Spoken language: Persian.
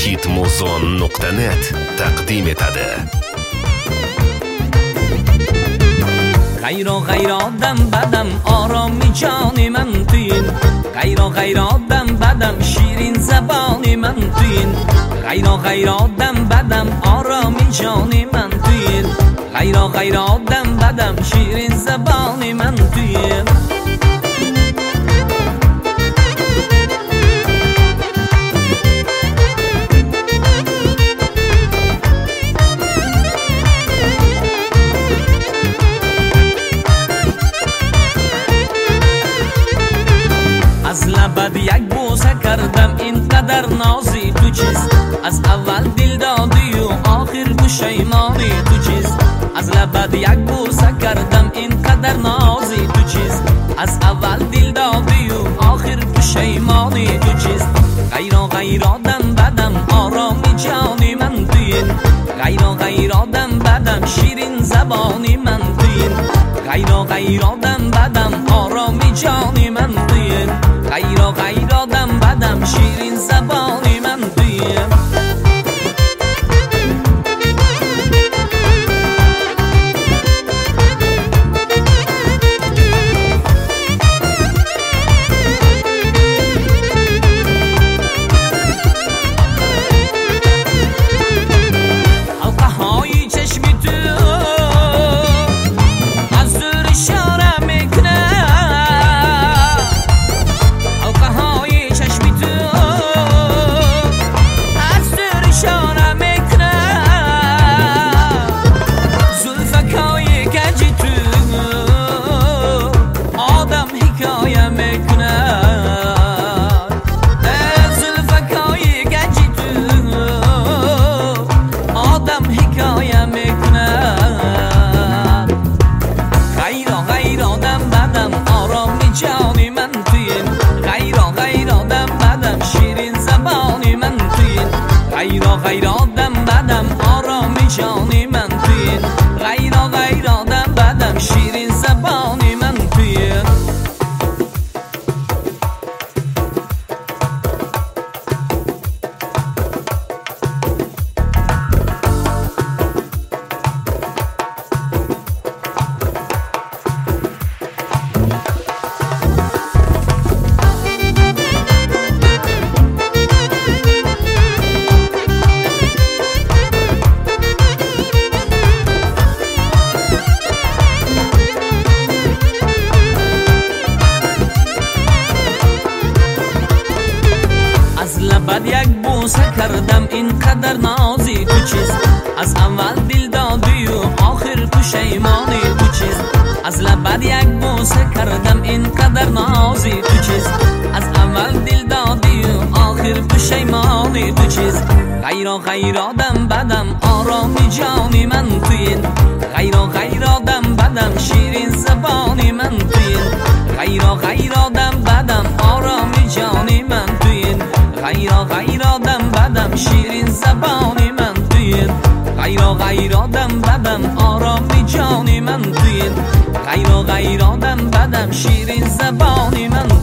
hit-muzon.net taqdim etadi. غیرادم بدم آرامی جانی من توین، غیرادم بدم شیرین زبانی من توین، غیرادم بدم آرامی جانی من توین، غیرادم بدم شیرین زبانی من توین. از لبت یک بوسه کردم اینقدر نازی تو چیست، از اول دل دادی و آخر پشیمانی تو چیست، از لبت یک بوسه کردم اینقدر نازی تو چیست، از اول دل دادی و آخر پشیمانی تو چیست. غیرادم بدم آرامی جانی من توین، غیرادم بدم شیرین زبانی من توین، غیرادم بدم آرامی جانی من توین، غیرادم بدم شیرین زبانی من توین. غیرادم بدم آرامی جانی من توین، غیرادم بدم شیرین زبانی من توین. لبت یک بوسه کردم اینقدر نازی تو چیست، از اول دل دادی و آخر پشیمانی تو چیست، از لبت یک بوسه کردم اینقدر نازی تو چیست، از اول دل دادی و آخر پشیمانی تو چیست. غیرادم بدم آرامی جانی من توین، غیرادم بدم شیرین زبانی من توین، غیرادم بدم آرامی جانی من توین، غیرادم بدم شیرین زبانی من توین، غیرادم بدم آرامی جانی من توین، غیرادم بدم شیرین زبانی من